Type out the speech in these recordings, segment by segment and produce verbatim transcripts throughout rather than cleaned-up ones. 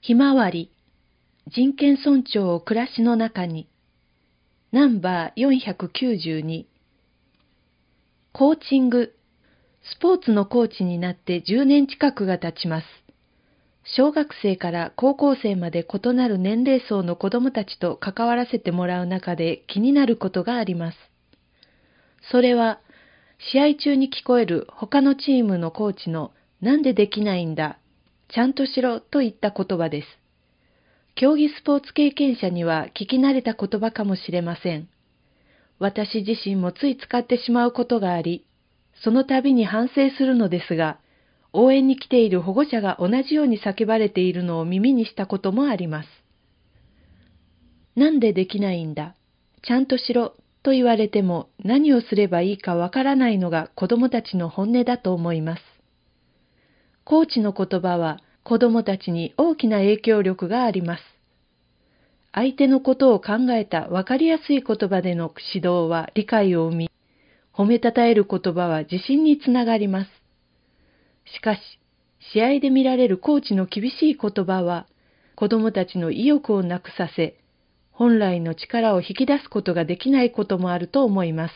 ひまわり、人権尊重を暮らしの中に。ナンバーよんひゃくきゅうじゅうに。コーチング。スポーツのコーチになってじゅうねん近くが経ちます。小学生から高校生まで異なる年齢層の子どもたちと関わらせてもらう中で気になることがあります。それは、試合中に聞こえる他のチームのコーチのなんでできないんだ、ちゃんとしろといった言葉です。競技スポーツ経験者には聞き慣れた言葉かもしれません。私自身もつい使ってしまうことがあり、その度に反省するのですが、応援に来ている保護者が同じように叫ばれているのを耳にしたこともあります。なんでできないんだ、ちゃんとしろと言われても何をすればいいかわからないのが子どもたちの本音だと思います。コーチの言葉は子どもたちに大きな影響力があります。相手のことを考えたわかりやすい言葉での指導は理解を生み、褒めたたえる言葉は自信につながります。しかし、試合で見られるコーチの厳しい言葉は、子どもたちの意欲をなくさせ、本来の力を引き出すことができないこともあると思います。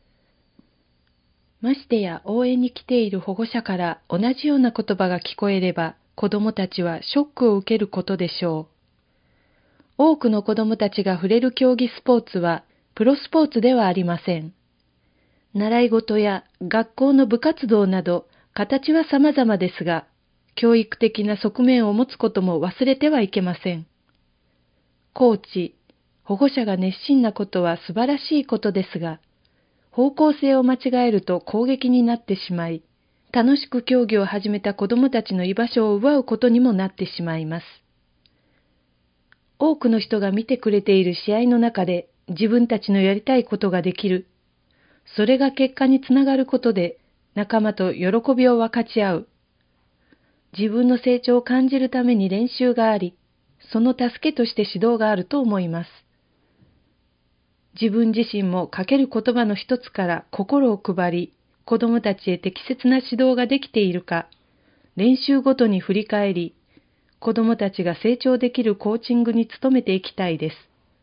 ましてや応援に来ている保護者から同じような言葉が聞こえれば、子どもたちはショックを受けることでしょう。多くの子どもたちが触れる競技スポーツは、プロスポーツではありません。習い事や学校の部活動など、形は様々ですが、教育的な側面を持つことも忘れてはいけません。コーチ、保護者が熱心なことは素晴らしいことですが、方向性を間違えると攻撃になってしまい、楽しく競技を始めた子どもたちの居場所を奪うことにもなってしまいます。多くの人が見てくれている試合の中で自分たちのやりたいことができる。それが結果につながることで仲間と喜びを分かち合う。自分の成長を感じるために練習があり、その助けとして指導があると思います。自分自身もかける言葉の一つから心を配り、子どもたちへ適切な指導ができているか、練習ごとに振り返り、子どもたちが成長できるコーチングに努めていきたいです。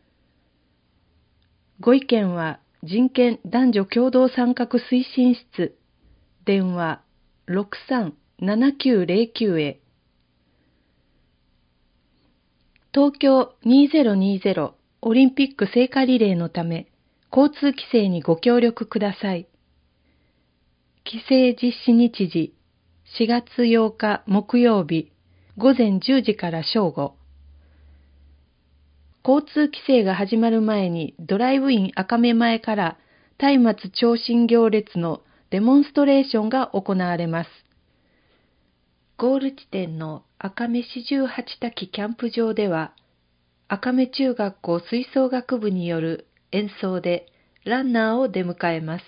ご意見は人権男女共同参画推進室、電話 ろくさんななきゅうゼロきゅう へ。東京にせんにじゅうオリンピック聖火リレーのため、交通規制にご協力ください。規制実施日時、しがつようか木曜日、ごぜんじゅうじから正午。交通規制が始まる前にドライブイン赤目前から松明長信行列のデモンストレーションが行われます。ゴール地点の赤目四十八滝キャンプ場では、赤目中学校吹奏楽部による演奏でランナーを出迎えます。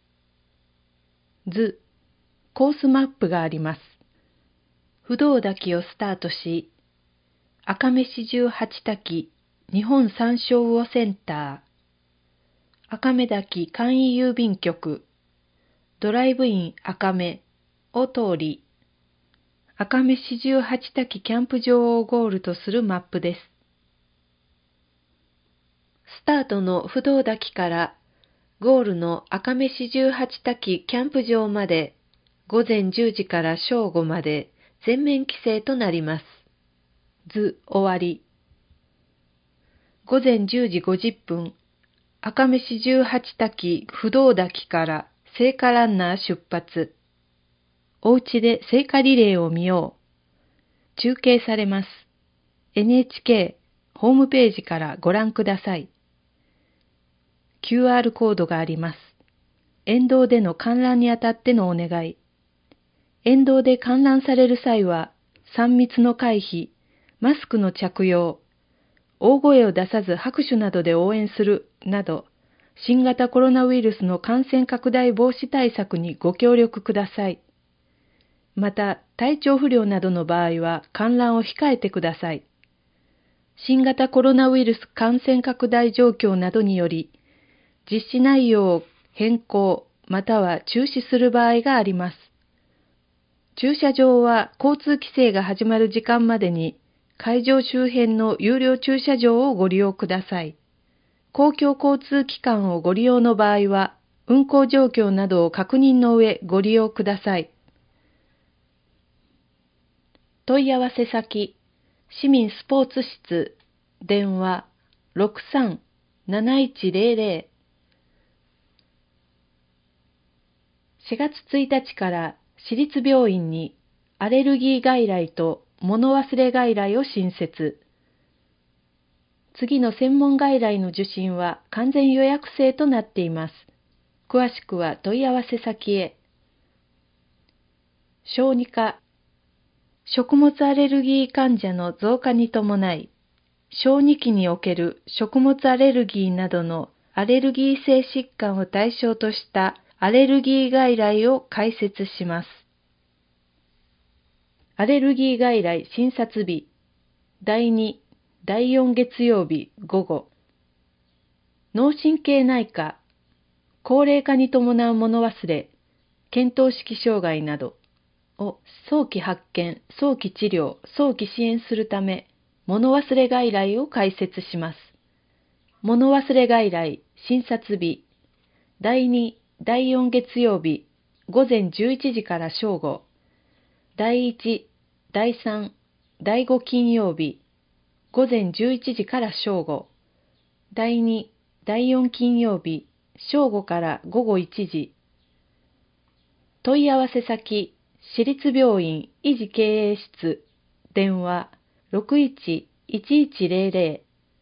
図、コースマップがあります。不動滝をスタートし、赤目四十八滝日本山椒魚センター、赤目滝簡易郵便局、ドライブイン赤目を通り、赤目四十八滝キャンプ場をゴールとするマップです。スタートの不動滝からゴールの赤目四十八滝キャンプ場までごぜんじゅうじから正午まで全面規制となります。図終わり。ごぜんじゅうじごじゅっぷん、赤目四十八滝不動滝から聖火ランナー出発。おうちで聖火リレーを見よう。中継されます。エヌエイチケー ホームページからご覧ください。キューアール コードがあります。沿道での観覧にあたってのお願い。沿道で観覧される際は、さん密の回避、マスクの着用、大声を出さず拍手などで応援するなど、新型コロナウイルスの感染拡大防止対策にご協力ください。また、体調不良などの場合は観覧を控えてください。新型コロナウイルス感染拡大状況などにより、実施内容を変更または中止する場合があります。駐車場は交通規制が始まる時間までに会場周辺の有料駐車場をご利用ください。公共交通機関をご利用の場合は、運行状況などを確認の上ご利用ください。問い合わせ先、市民スポーツ室、電話 ろくさん なないちゼロゼロ。しがつついたちから市立病院にアレルギー外来と物忘れ外来を新設。次の専門外来の受診は完全予約制となっています。詳しくは問い合わせ先へ。小児科、食物アレルギー患者の増加に伴い、小児期における食物アレルギーなどのアレルギー性疾患を対象としたアレルギー外来を開設します。アレルギー外来診察日、だいに、だいよん月曜日午後。脳神経内科、高齢化に伴う物忘れ、見当識障害などを早期発見、早期治療、早期支援するため、物忘れ外来を開設します。物忘れ外来診察日、だいに、だいよん月曜日午前じゅういちじから正午。だいいち、だいさん、だいご金曜日午前じゅういちじから正午。だいに、だいよん金曜日正午から午後いちじ。問い合わせ先、市立病院維持経営室、電話 ろくいちいちいちゼロゼ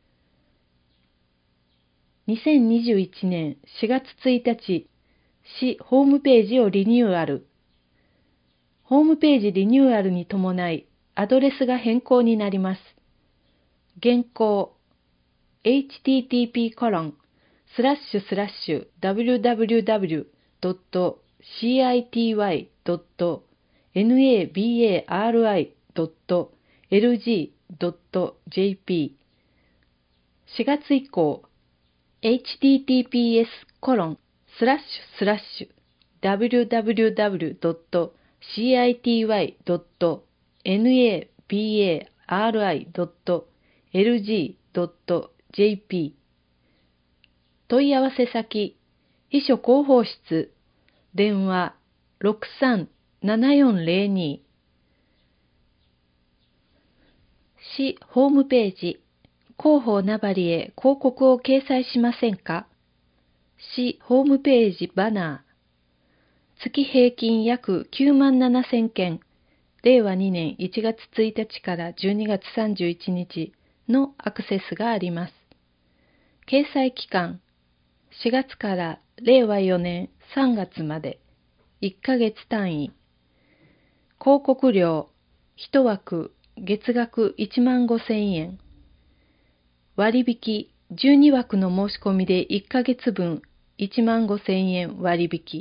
ロ。にせんにじゅういちねんしがつついたち、市ホームページをリニューアル。ホームページリニューアルに伴い、アドレスが変更になります。現行、エイチティーティーピーコロンスラッシュスラッシュダブリューダブリューダブリュードットシーアイティーワイドットネバードットエルジードットジェーピー。しがつ以降、エイチティーティーピーエスコロンスラッシュスラッシュダブリューダブリューダブリュードットシーアイティーワイドットネバードットエルジードットジェーピー。問い合わせ先、秘書広報室、電話 ろくさん ななよんゼロに。市ホームページ、広報名張へ広告を掲載しませんか？市ホームページバナー。月平均約きゅうまんななせんけん、れいわにねんいちがつついたちからじゅうにがつさんじゅういちにちのアクセスがあります。掲載期間、しがつかられいわよねんさんがつまでいっかげつ単位。広告料、いち枠月額いちまんごせんえん。割引、じゅうに枠の申し込みでいっかげつぶんいちまんごせんえん割引。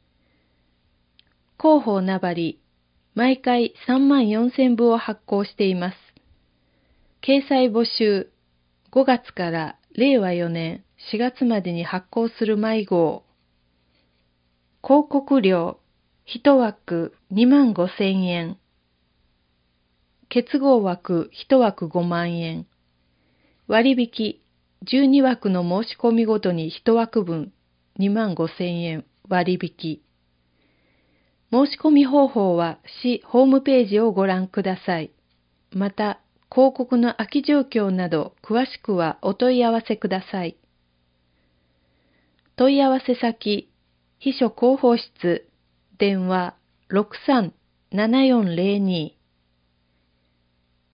広報名張、毎回さんまんよんせんぶを発行しています。掲載募集、ごがつかられいわよねんしがつまでに発行する毎号。広告料、いち枠にまんごせんえん。結合枠いち枠ごまんえん。割引、じゅうに枠の申し込みごとにいち枠分にまんごせんえん割引。申し込み方法は市ホームページをご覧ください。また、広告の空き状況など詳しくはお問い合わせください。問い合わせ先、秘書広報室、電話 ろくさん ななよんゼロに。